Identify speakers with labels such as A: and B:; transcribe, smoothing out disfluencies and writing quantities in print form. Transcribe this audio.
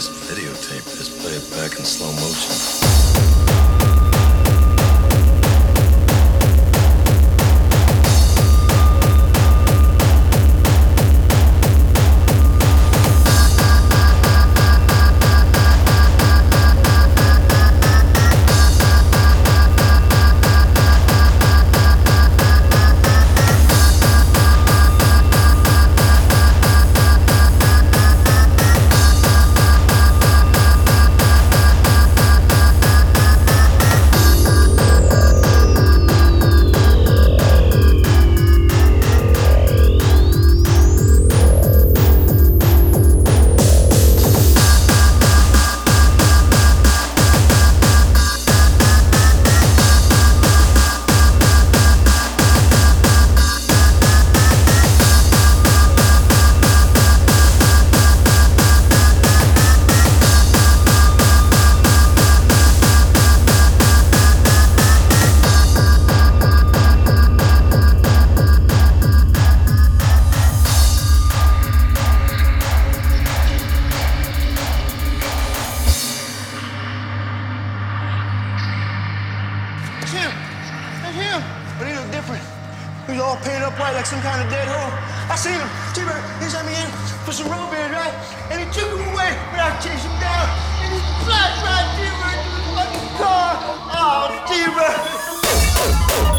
A: this videotape this, play it back in slow motion.
B: But he looked different. He was all painted up white like some kind of dead hoe. I seen him. T-Bird, he sent me in for some road beers, right? And he took him away, but I chased him down. And he flashed right T-Bird to the fucking car. Oh, T-Bird.